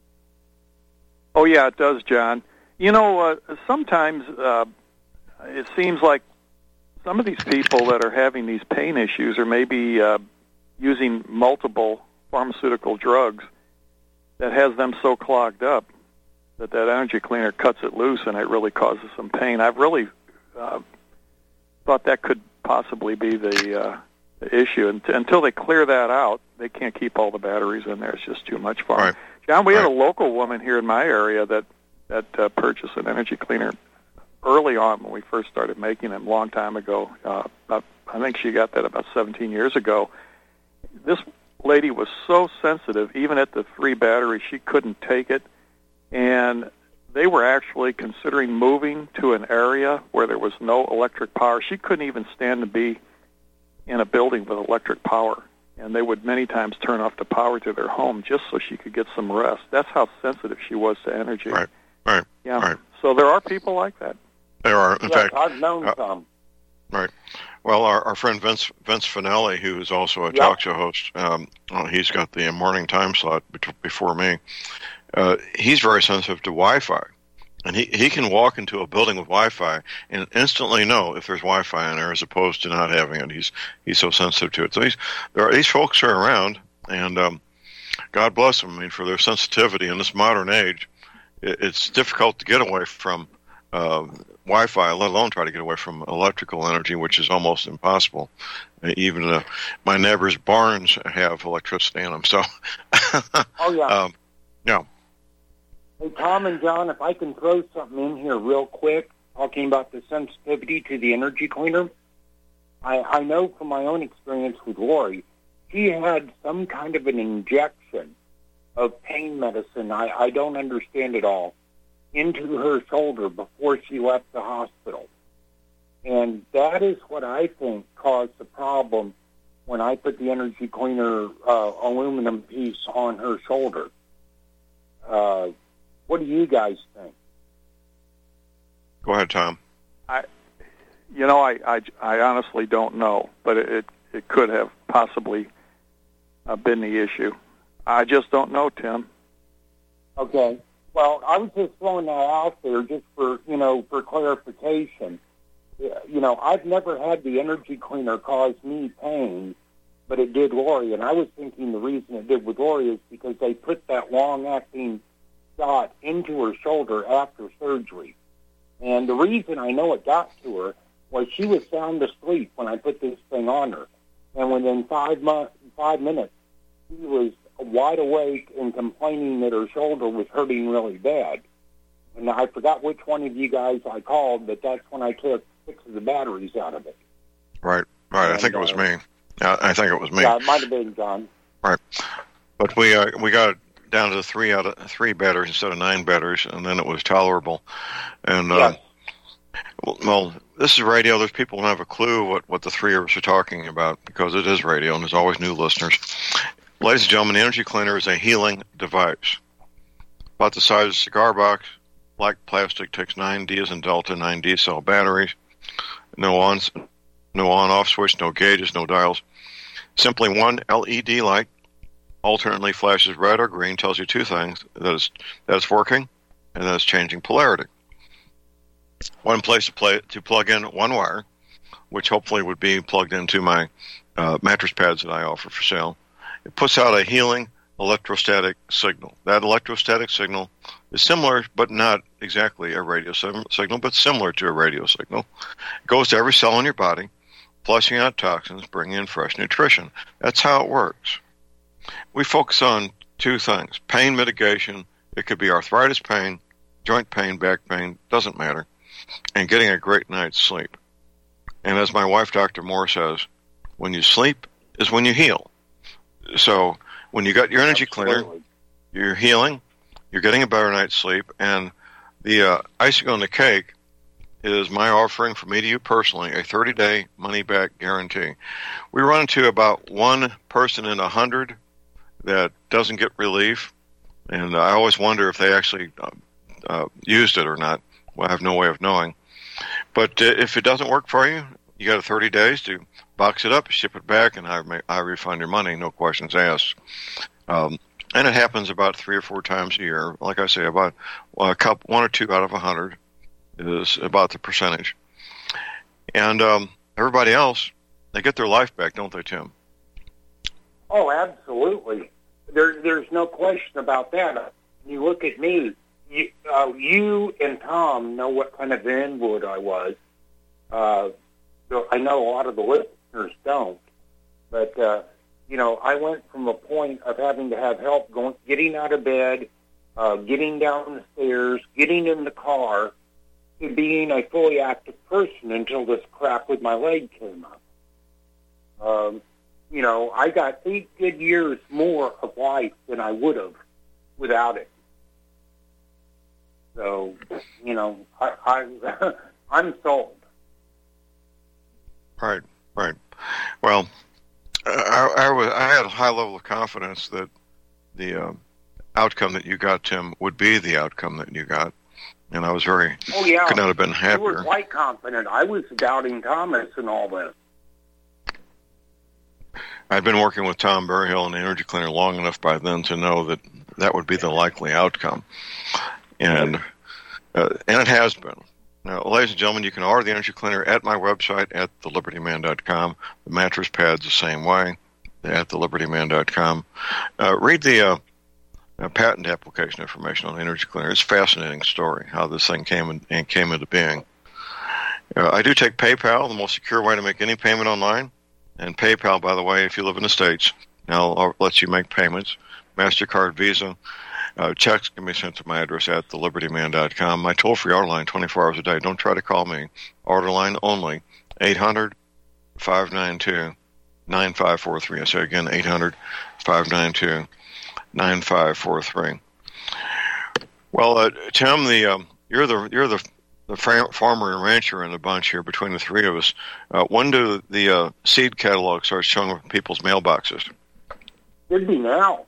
E: Oh, yeah, it does, John. You know, uh, sometimes uh, it seems like some of these people that are having these pain issues are maybe uh, using multiple pharmaceutical drugs that has them so clogged up that that energy cleaner cuts it loose and it really causes some pain. I've really uh, thought that could possibly be the, uh, the issue. And t- until they clear that out, they can't keep all the batteries in there. It's just too much for them.
B: Right.
E: John, we
B: Right.
E: had a local woman here in my area that, that uh, purchased an energy cleaner early on when we first started making them a long time ago. Uh, about, I think she got that about seventeen years ago. This lady was so sensitive, even at the three batteries, she couldn't take it. And they were actually considering moving to an area where there was no electric power. She couldn't even stand to be in a building with electric power. And they would many times turn off the power to their home just so she could get some rest. That's how sensitive she was to energy.
B: Right, right,
E: Yeah.
B: right.
E: So there are people like that.
B: There are, in
C: Yes,
B: fact,
C: I've known
B: uh,
C: some.
B: right. Well, our, our friend Vince Vince Finelli, who is also a
C: Yep.
B: talk show host, um, well, he's got the morning time slot bet- before me. Uh, he's very sensitive to Wi-Fi, and he, he can walk into a building with Wi-Fi and instantly know if there's Wi-Fi in there as opposed to not having it. He's he's so sensitive to it. So he's, there are, these folks are around, and um, God bless them. I mean, for their sensitivity in this modern age, it, it's difficult to get away from uh, Wi-Fi, let alone try to get away from electrical energy, which is almost impossible. Uh, even uh, my neighbors' barns have electricity in them. So,
C: Oh, yeah.
B: um, yeah.
C: Hey, Tom and John, if I can throw something in here real quick, talking about the sensitivity to the energy cleaner. I, I know from my own experience with Lori, she had some kind of an injection of pain medicine, I, I don't understand it all, into her shoulder before she left the hospital. And that is what I think caused the problem when I put the Energy Cleaner uh, aluminum piece on her shoulder. Uh, what do you guys think?
B: Go ahead, Tom.
E: I, you know, I, I, I honestly don't know, but it, it, it could have possibly uh, been the issue. I just don't know, Tim.
C: Okay. Well, I was just throwing that out there just for, you know, for clarification. You know, I've never had the Energy Cleaner cause me pain, but it did Lori. And I was thinking the reason it did with Lori is because they put that long-acting shot into her shoulder after surgery. And the reason I know it got to her was she was sound asleep when I put this thing on her. And within five, months, five minutes, she was wide awake and complaining that her shoulder was hurting really bad. And I forgot which one of you guys I called, but that's when I took six of the batteries out of it.
B: Right, right.
C: And,
B: I think it was
C: uh,
B: me. Uh, I think it was me.
C: Yeah, it might have been John.
B: Right. But we uh, we got it down to three out of three batteries instead of nine batteries, and then it was tolerable. And uh,
C: Yes.
B: well, well, this is radio. There's people who don't have a clue what, what the three of us are talking about because it is radio, and there's always new listeners. Ladies and gentlemen, the Energy Cleaner is a healing device. About the size of a cigar box, black plastic, takes nine D as in Delta, nine D cell batteries. No on, no on-off switch, no gauges, no dials. Simply one L E D light, alternately flashes red or green, tells you two things, that it's, that it's working and that it's changing polarity. One place to, play, to plug in one wire, which hopefully would be plugged into my uh, mattress pads that I offer for sale. It puts out a healing electrostatic signal. That electrostatic signal is similar, but not exactly a radio signal, but similar to a radio signal. It goes to every cell in your body, flushing out toxins, bringing in fresh nutrition. That's how it works. We focus on two things. Pain mitigation. It could be arthritis pain, joint pain, back pain, doesn't matter. And getting a great night's sleep. And as my wife, Doctor Moore, says, when you sleep is when you heal. So when you got your Energy Cleaner, you're healing, you're getting a better night's sleep, and the uh, icing on the cake is my offering from me to you personally, a thirty-day money-back guarantee. We run into about one person in a hundred that doesn't get relief, and I always wonder if they actually uh, uh, used it or not. Well, I have no way of knowing. But uh, if it doesn't work for you, you got thirty days to box it up, ship it back, and I, may, I refund your money, no questions asked. Um, and it happens about three or four times a year. Like I say, about well, a couple, one or two out of a hundred is about the percentage. And um, everybody else, they get their life back, don't they, Tim?
C: Oh, absolutely. There, there's no question about that. You look at me. You, uh, you and Tom know what kind of invalid I was. Uh, so I know a lot of the listeners don't. But, uh, you know, I went from a point of having to have help going, getting out of bed, uh, getting down the stairs, getting in the car, to being a fully active person until this crap with my leg came up. Um, you know, I got eight good years more of life than I would have without it. So, you know, I, I, I'm sold.
B: Right, right. Well, I, I, was, I had a high level of confidence that the uh, outcome that you got, Tim, would be the outcome that you got. And I was very,
C: oh, yeah.
B: could not have been happier.
C: You were quite confident. I was doubting Thomas and all this.
B: I'd been working with Tom Berryhill and the Energy Cleaner long enough by then to know that that would be the likely outcome. And uh, and it has been. Now, ladies and gentlemen, you can order the Energy Cleaner at my website at the liberty man dot com. The mattress pad's the same way, at the liberty man dot com. Uh, read the uh, uh, patent application information on the Energy Cleaner. It's a fascinating story, how this thing came in, and came into being. Uh, I do take PayPal, the most secure way to make any payment online. And PayPal, by the way, if you live in the States, now lets you make payments. MasterCard, Visa. Uh, checks can be sent to my address at the liberty man dot com. My toll-free order line, twenty-four hours a day. Don't try to call me. Order line only, eight hundred, five nine two, nine five four three. I say again, eight hundred, five nine two, nine five four three. Well, uh, Tim, the um, you're the you're the the farmer and rancher in the bunch here between the three of us. Uh, when do the uh, seed catalog start showing up in people's mailboxes?
C: Should be now.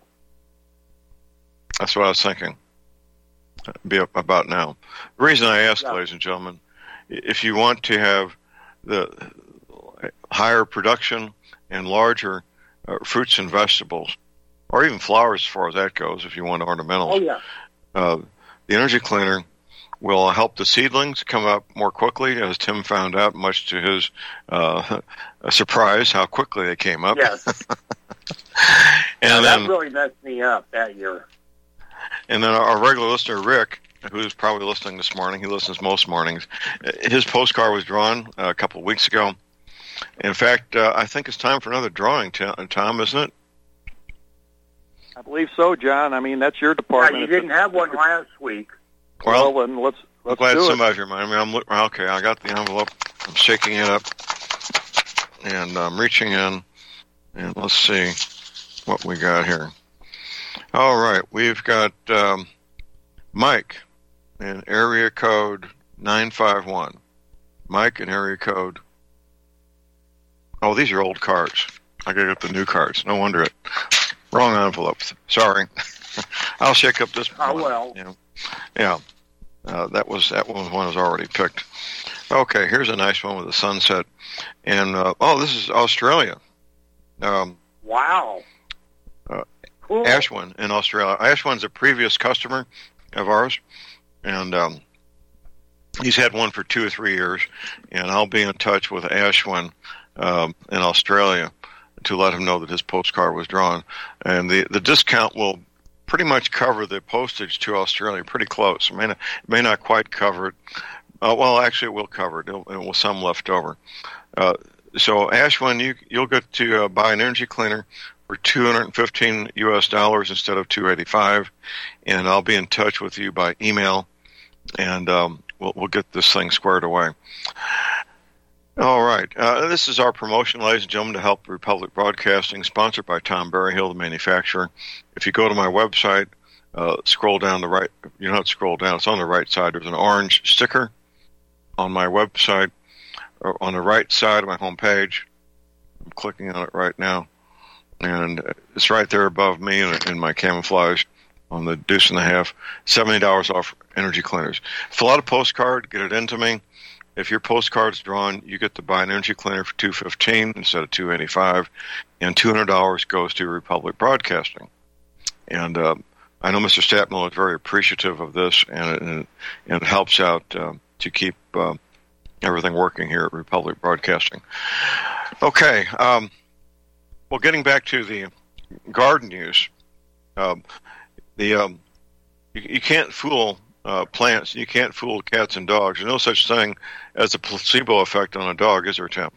B: That's what I was thinking. It'd be about now. The reason I ask,
C: yeah.
B: ladies and gentlemen, if you want to have the higher production and larger uh, fruits and vegetables, or even flowers as far as that goes, if you want ornamentals,
C: oh, yeah.
B: uh, the energy cleaner will help the seedlings come up more quickly, as Tim found out, much to his uh, surprise, how quickly they came up.
C: Yes.
B: and
C: now,
B: then,
C: that really messed me up that year.
B: And then our regular listener, Rick, who's probably listening this morning, he listens most mornings, his postcard was drawn a couple of weeks ago. In fact, uh, I think it's time for another drawing, Tom, isn't it?
E: I believe so, John. I mean, that's your department.
C: Yeah, you didn't have one last week.
B: Well,
E: well then let's, let's
B: I'm glad
E: do
B: somebody's reminded me. I'm look, okay, I got the envelope. I'm shaking it up, and I'm reaching in, and let's see what we got here. All right, we've got um, Mike in area code nine five one. Mike in area code. Oh, these are old cards. I gotta get the new cards. No wonder it. Wrong envelope. Sorry. I'll shake up this one.
C: Oh, well.
B: Yeah. Yeah. Uh, that was that one, one was already picked. Okay, here's a nice one with a sunset. And, uh, oh, this is Australia. Um,
C: wow.
B: Uh,
C: cool.
B: Ashwin in Australia. Ashwin's a previous customer of ours. And um, he's had one for two or three years. And I'll be in touch with Ashwin um, in Australia to let him know that his postcard was drawn. And the, the discount will pretty much cover the postage to Australia, pretty close. It may not, it may not quite cover it. Uh, well, actually, it will cover it. It will some left over. Uh, so, Ashwin, you, you'll get to uh, buy an energy cleaner for two hundred fifteen U S dollars instead of two hundred eighty-five, and I'll be in touch with you by email, and um, we'll, we'll get this thing squared away. All right. Uh, this is our promotion, ladies and gentlemen, to help Republic Broadcasting, sponsored by Tom Berryhill, the manufacturer. If you go to my website, uh, scroll down the right, you don't have to scroll down, it's on the right side. There's an orange sticker on my website, or on the right side of my homepage. I'm clicking on it right now, and it's right there above me in, in my camouflage on the deuce and a half, seventy dollars off energy cleaners. Fill out a postcard, get it into me. If your postcard's drawn, you get to buy an energy cleaner for two hundred fifteen dollars instead of two hundred eighty-five dollars, and two hundred dollars goes to Republic Broadcasting. And uh, I know Mister Statmo is very appreciative of this, and it, and it helps out uh, to keep uh, everything working here at Republic Broadcasting. Okay, um, well, getting back to the garden use, um, the um, you, you can't fool Uh, plants. You can't fool cats and dogs. There's no such thing as a placebo effect on a dog, is there, Tim?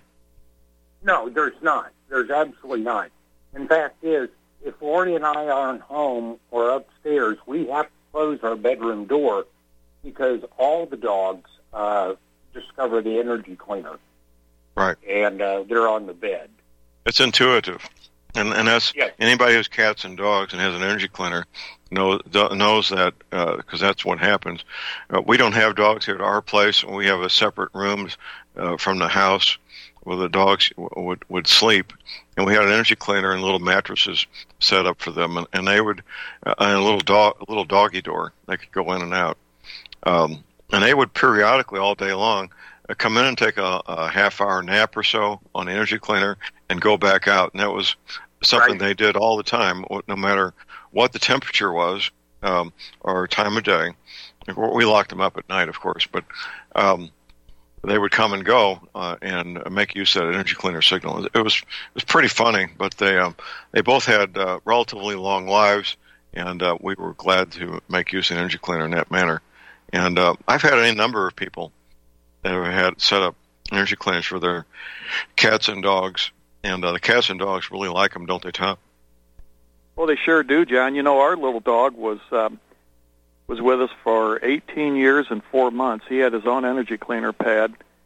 C: No, there's not. There's absolutely not. In fact, is if Lori and I aren't home or upstairs, we have to close our bedroom door because all the dogs uh, discover the energy cleaner.
B: Right.
C: And uh, they're on the bed.
B: It's intuitive. And, and that's
C: yes.
B: Anybody who has cats and dogs and has an energy cleaner knows, knows that because uh, that's what happens. Uh, we don't have dogs here at our place. We have a separate room uh, from the house where the dogs w- would, would sleep. And we had an energy cleaner and little mattresses set up for them. And, and they would, uh, and a little, dog, a little doggy door. They could go in and out. Um, and they would periodically all day long uh, come in and take a, a half-hour nap or so on the energy cleaner and go back out. And that was something
C: right.
B: they did all the time, no matter what the temperature was um, or time of day. We locked them up at night, of course, but um, they would come and go uh, and make use of that energy cleaner signal. It was it was pretty funny, but they um, they both had uh, relatively long lives, and uh, we were glad to make use of the energy cleaner in that manner. And uh, I've had any number of people that have had set up energy cleaners for their cats and dogs. And uh, the cats and dogs really like them, don't they, Tom?
E: Well, they sure do, John. You know, our little dog was um, was with us for eighteen years and four months. He had his own energy cleaner pad,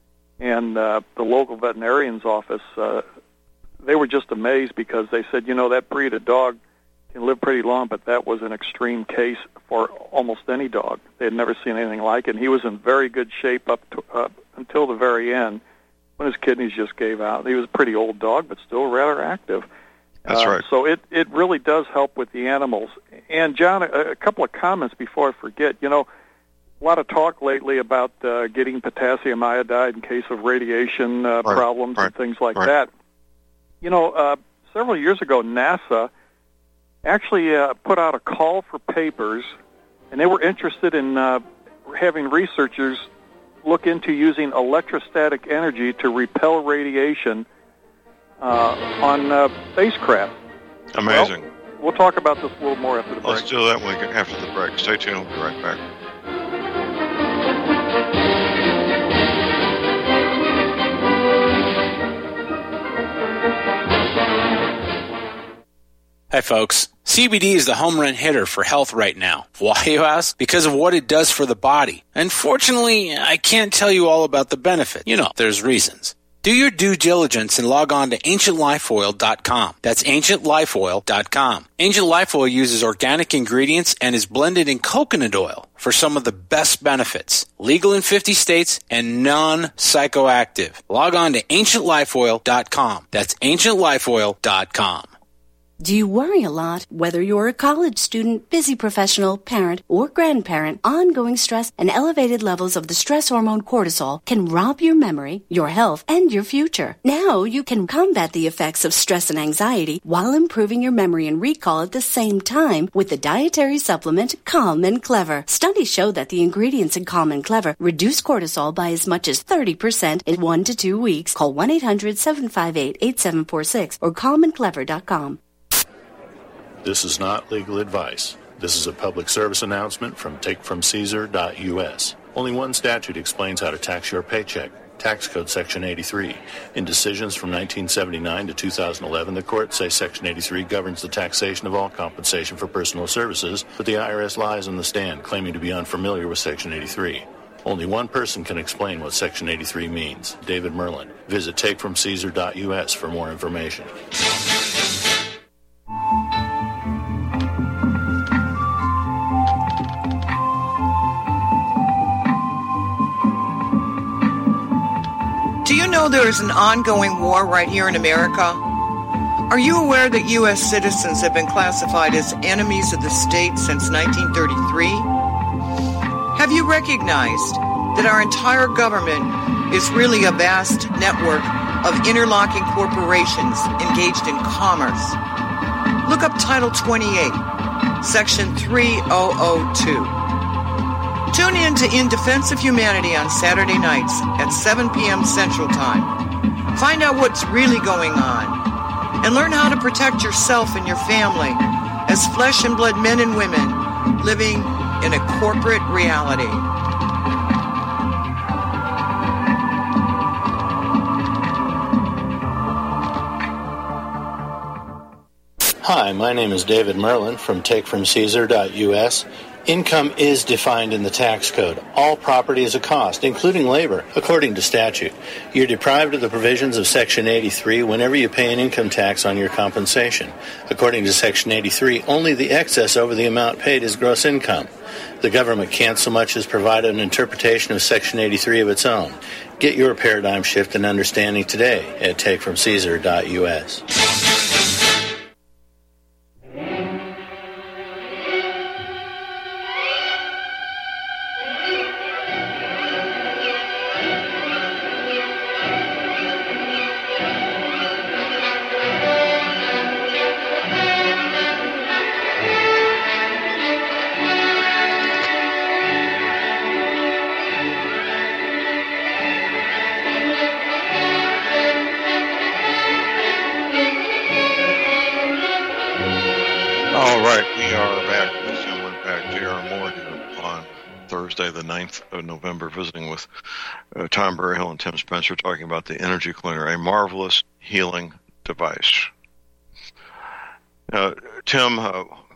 E: and uh, the local veterinarian's office, uh, they were just amazed because they said, you know, that breed of dog can live pretty long, but that was an extreme case for almost any dog. They had never seen anything like it. And he was in very good shape up to, uh, until the very end when his kidneys just gave out. He was a pretty old dog, but still rather active.
B: That's
E: uh,
B: right.
E: So it, it really does help with the animals. And, John, a, a couple of comments before I forget. You know, a lot of talk lately about uh, getting potassium iodide in case of radiation uh,
B: right.
E: problems
B: right.
E: and things like
B: right.
E: that. You know, uh, several years ago, NASA actually uh, put out a call for papers, and they were interested in uh, having researchers look into using electrostatic energy to repel radiation uh, on uh, spacecraft.
B: Amazing.
E: Well, we'll talk about this a little more after the break.
B: Let's do that when we get after the break. Stay tuned. We'll be right back.
I: Hi, folks. C B D is the home run hitter for health right now. Why, you ask? Because of what it does for the body. Unfortunately, I can't tell you all about the benefit. You know, there's reasons. Do your due diligence and log on to ancient life oil dot com. That's ancient life oil dot com. Ancient Life Oil uses organic ingredients and is blended in coconut oil for some of the best benefits. Legal in fifty states and non-psychoactive. Log on to ancient life oil dot com. That's ancient life oil dot com.
D: Do you worry a lot? Whether you're a college student, busy professional, parent, or grandparent, ongoing stress and elevated levels of the stress hormone cortisol can rob your memory, your health, and your future. Now you can combat the effects of stress and anxiety while improving your memory and recall at the same time with the dietary supplement Calm and Clever. Studies show that the ingredients in Calm and Clever reduce cortisol by as much as thirty percent in one to two weeks. Call one eight hundred seven five eight eight seven four six or calm and clever dot com.
J: This is not legal advice. This is a public service announcement from take from caesar dot U S. Only one statute explains how to tax your paycheck. Tax Code Section eighty-three. In decisions from nineteen seventy-nine to two thousand eleven, the courts say Section eighty-three governs the taxation of all compensation for personal services, but the I R S lies on the stand, claiming to be unfamiliar with Section eighty-three. Only one person can explain what Section eighty-three means, David Merlin. Visit take from caesar dot U S for more information.
K: Do you know there is an ongoing war right here in America? Are you aware that U S citizens have been classified as enemies of the state since nineteen thirty-three? Have you recognized that our entire government is really a vast network of interlocking corporations engaged in commerce? Look up Title twenty-eight, Section three thousand two. Tune in to In Defense of Humanity on Saturday nights at seven p.m. Central Time. Find out what's really going on and learn how to protect yourself and your family as flesh and blood men and women living in a corporate reality.
J: Hi, my name is David Merlin from take from caesar dot U S. Income is defined in the tax code. All property is a cost, including labor, according to statute. You're deprived of the provisions of Section eighty-three whenever you pay an income tax on your compensation. According to Section eighty-three, only the excess over the amount paid is gross income. The government can't so much as provide an interpretation of Section eighty-three of its own. Get your paradigm shift and understanding today at take from caesar dot U S.
B: The ninth of November, visiting with uh, Tom Berryhill and Tim Spencer, talking about the Energy Cleaner, a marvelous healing device. Uh, Tim, uh,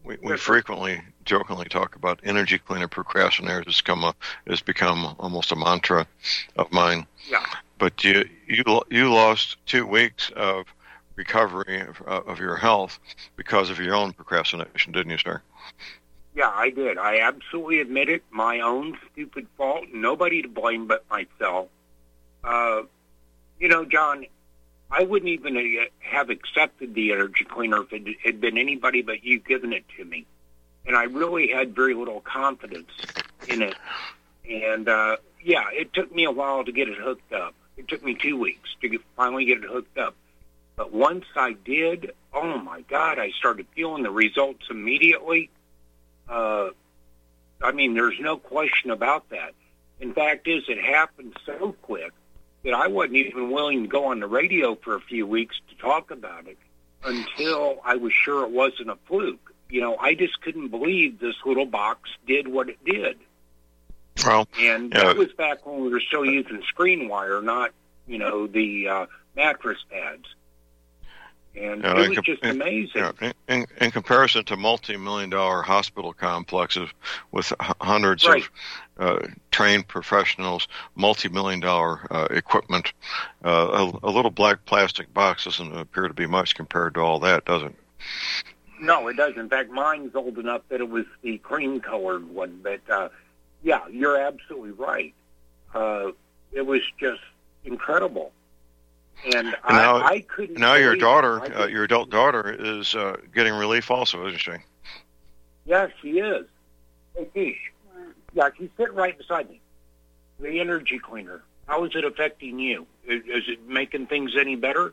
B: we, we frequently, jokingly talk about energy cleaner procrastinators. It's become, a, it's become almost a mantra of mine.
C: Yeah.
B: But you you you lost two weeks of recovery of, of your health because of your own procrastination, didn't you, sir?
C: Yeah, I did. I absolutely admit it. My own stupid fault. Nobody to blame but myself. Uh, you know, John, I wouldn't even have accepted the energy cleaner if it had been anybody but you giving it to me. And I really had very little confidence in it. And, uh, yeah, it took me a while to get it hooked up. It took me two weeks to get, finally get it hooked up. But once I did, oh, my God, I started feeling the results immediately. Uh, I mean, there's no question about that. In fact, is it happened so quick that I wasn't even willing to go on the radio for a few weeks to talk about it until I was sure it wasn't a fluke. You know, I just couldn't believe this little box did what it did.
B: Well,
C: and
B: yeah.
C: that was back when we were still using screen wire, not, you know, the uh, mattress pads. And
B: yeah,
C: it was
B: in,
C: just
B: in,
C: amazing.
B: Yeah, in, in comparison to multi-million dollar hospital complexes with h- hundreds
C: right.
B: of uh, trained professionals, multi-million dollar uh, equipment, uh, a, a little black plastic box doesn't appear to be much compared to all that, does it?
C: No, it doesn't. In fact, mine's old enough that it was the cream-colored one. But, uh, yeah, you're absolutely right. Uh, it was just incredible. And, and I,
B: now,
C: I couldn't.
B: Now your daughter,
C: I
B: uh, your adult daughter, is uh, getting relief also, isn't she?
C: Yeah, she is. Hey, Tish. Yeah, she's sitting right beside me. The energy cleaner. How is it affecting you? Is, is it making things any better?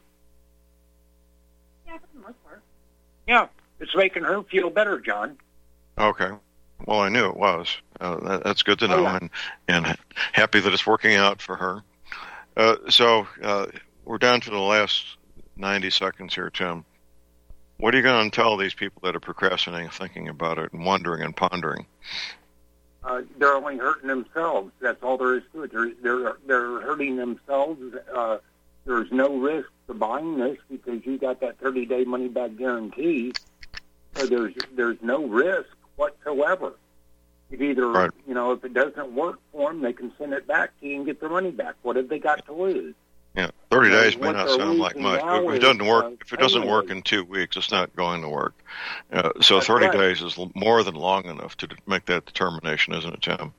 L: Yeah, for the most part.
C: Yeah, it's making her feel better, John.
B: Okay. Well, I knew it was. Uh, that, that's good to know,
C: oh, yeah.
B: and and happy that it's working out for her. Uh, so. Uh, We're down to the last ninety seconds here, Tim. What are you going to tell these people that are procrastinating, thinking about it, and wondering and pondering?
C: Uh, they're only hurting themselves. That's all there is to it. They're they're, they're hurting themselves. Uh, there's no risk to buying this because you got that thirty-day money-back guarantee. So there's there's no risk whatsoever. If either
B: right.
C: you know if it doesn't work for them, they can send it back to you and get their money back. What have they got to lose?
B: Yeah, thirty
C: you know,
B: days may not sound like much. If it doesn't work, uh, if it doesn't work in two weeks, it's not going to work. Uh, so
C: That's
B: thirty
C: right.
B: days is more than long enough to make that determination, isn't it, Tim?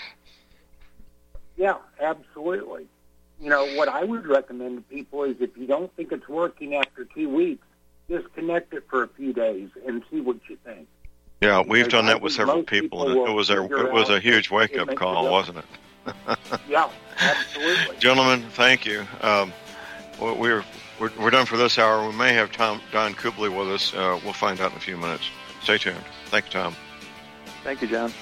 C: Yeah, absolutely. You know, what I would recommend to people is if you don't think it's working after two weeks, disconnect it for a few days and see what you think.
B: Yeah, we've
C: Because
B: done
C: I
B: that with
C: think
B: several
C: most
B: people,
C: people
B: and it was a
C: will
B: it was
C: figure
B: a huge
C: out
B: wake
C: it
B: up
C: makes
B: call,
C: it
B: wasn't it?
C: Yeah, absolutely.
B: Gentlemen, thank you. Um, we're, we're we're done for this hour. We may have Tom Don Kubley with us. Uh, we'll find out in a few minutes. Stay tuned. Thank you, Tom.
E: Thank you, John.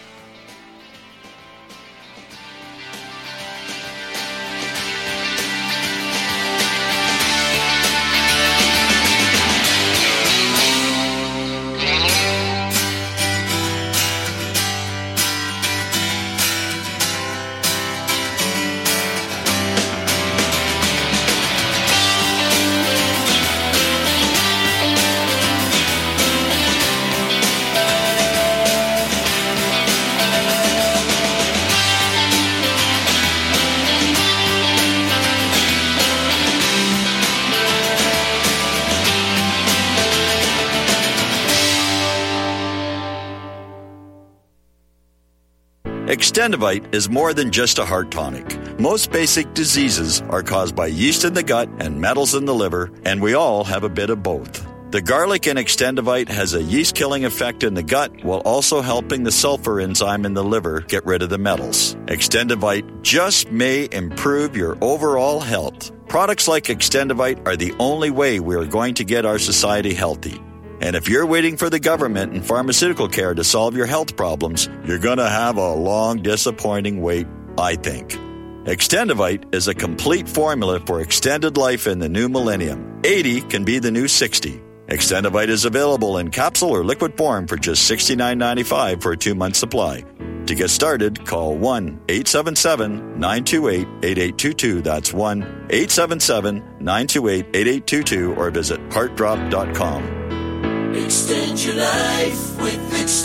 M: Extendivite is more than just a heart tonic. Most basic diseases are caused by yeast in the gut and metals in the liver, and we all have a bit of both. The garlic in Extendivite has a yeast-killing effect in the gut while also helping the sulfur enzyme in the liver get rid of the metals. Extendivite just may improve your overall health. Products like Extendivite are the only way we are going to get our society healthy. And if you're waiting for the government and pharmaceutical care to solve your health problems, you're going to have a long, disappointing wait, I think. Extendivite is a complete formula for extended life in the new millennium. eighty can be the new sixty. Extendivite is available in capsule or liquid form for just sixty-nine ninety-five for a two-month supply. To get started, call one eight seven seven, nine two eight, eight eight two two. That's one eight seven seven, nine two eight, eight eight two two or visit heart drop dot com.
N: Extend your life with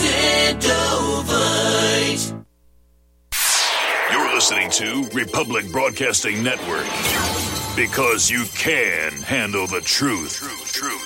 N: Extendovite.
O: You're listening to Republic Broadcasting Network. Because you can handle the truth. Truth, truth.